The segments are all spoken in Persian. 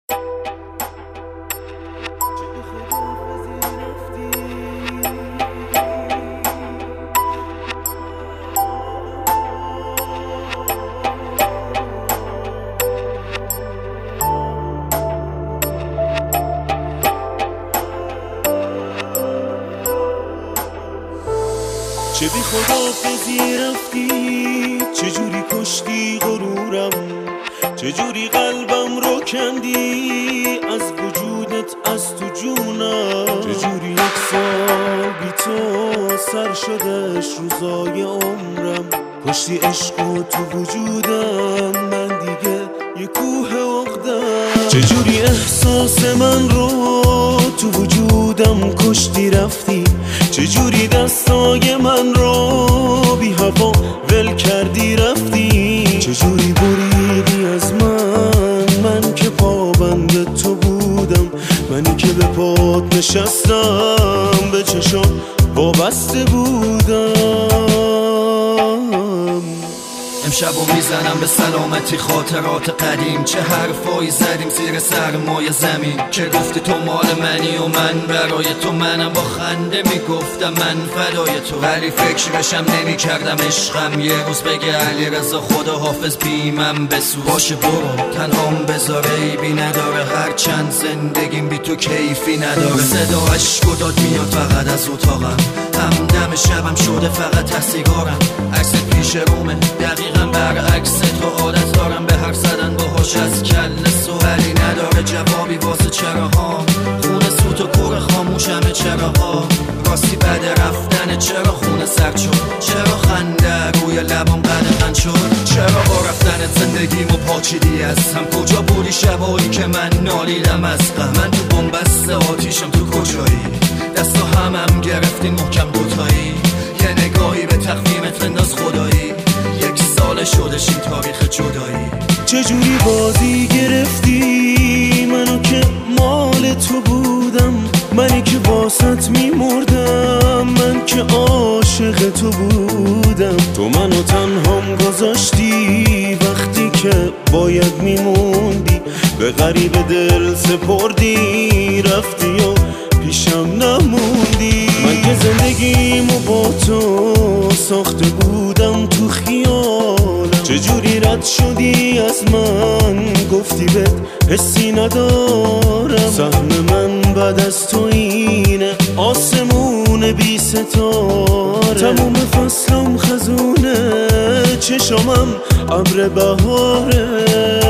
چه بی خداحافظی رفتی، چجوری کشتی غرورم، چجوری قلبم رو کندی از وجودت، از تو جونم، چجوری 1 سال بی تو سر شدش روزای عمرم، کشتی عشقو تو وجودم، من دیگه یه کوه عقدم، چجوری احساس من رو تو وجودم کشتی رفتی، چجوری دستای من رو بی هوا ول کردی رفتی، چجوری بریدی از من که پابند تو بودم، منی که به پات نشستم، به چشات وابسته بودم. امشبو میزنم به سلامتی خاطرات قدیم، چه حرفایی زدیم زیر سرمای زمین، که گفتی تو مال منی و من برای تو، منم با خنده میگفتم من فدای تو، ولی فکرشم نمیکردم عشقم یه روز بگه علیرضا خداحافظ بیمم بسوز، باشه برو تنهام بذاره عیبی نداره، هر چند زندگیم بی تو کیفی نداره، صدا عشق و داد میاد فقط از اتاقم، همدم شبم شده فقط سیگارم، عکس پیش رومه دقیقا برعکس تو، عادت دارم به حرف زدن باهاش از کله سوالی نداره جوابی واسه چراها، خونه سوت و کور خاموشمه چراها، راستی بعد رفتن چرا خونه سرد شد، چرا خنده روی لبم قدغن شد، چرا با رفتن زندگیمو پاچیدی از هم، کجا بودی شبایی که من نالیدم از غم، من تو بنبست آتیشم تو کجایی، دستا همم گرفتین محکم دوتایی، یه نگاهی به تقویمت انداز خدایی، 1 سال شدش این تاریخ جدایی، چجوری بازی گرفتی منو که مال تو بودم، منی که واسط میمردم، من که عاشق تو بودم، تو منو تنهام گذاشتی وقتی که باید میموندی، به غریب دل سپردی رفتی و پیشم نموندی، من که زندگیمو با تو ساخته بودم تو خیالم، چجوری رد شدی از من گفتی بهت حسی ندارم، سهم من بعد از تو اینه آسمون بی ستاره، تموم فصلم خزونه چشمم ابر بهاره،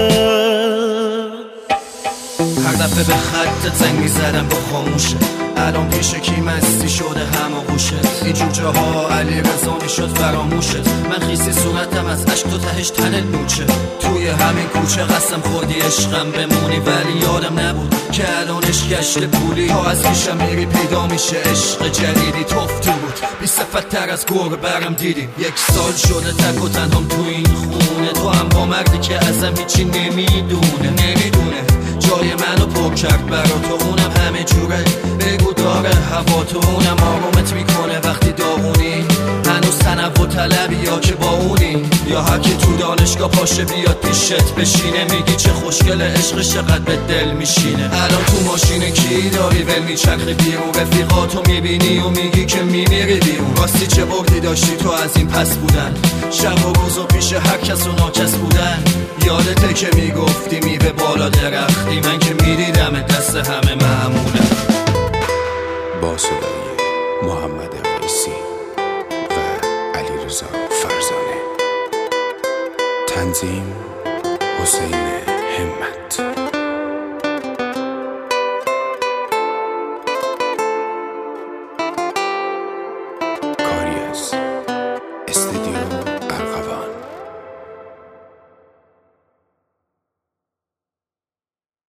هر دفعه به خطت زنگ میزدم با خاموشه، الان پیش کی مستی شده هماغوشت، اینجور جاها علیرضا میشد فراموشت، من خیسی صورتم از عشق تو تهش تنت نوچه، توی همین کوچه قسم خوردی عشقم بمونی، ولی یادم نبود که الانش گشت پولی، تا از پیشم میری پیدا میشه عشق جدیدی، تفتو بود بی صفت تر از گربه برم دیدیم، 1 سال شده تک و تنهام تو این خونه، تو هم با مردی که ازم هیچی نمیدونه جای منو پر کرد برا تو، اونم همه جوره بگو داره هوا تو، اونم آرومت میکنه وقتی داغونی، هنوز تنوع طلبی یا که با اونی، یا هر کی تو دانشگاه پاشه بیاد پیشت بشینه، میگی چه خوشگل عشق چقدر به دل میشینه، الان تو ماشین کی داری ول میچرخی بیرون، رفیقاتو میبینی و میگی که میمیری بیرون، راستی چه بردی داشتی تو از این پس بودن، شب و روز و پیش هر کس و ناکس بودن، یادته که میگفتی میوه بالا درختی، من که میدیدم دست همه معمولم. با صدای محمد قیسی و علیرضا فرزانه، تنظیم حسین همت.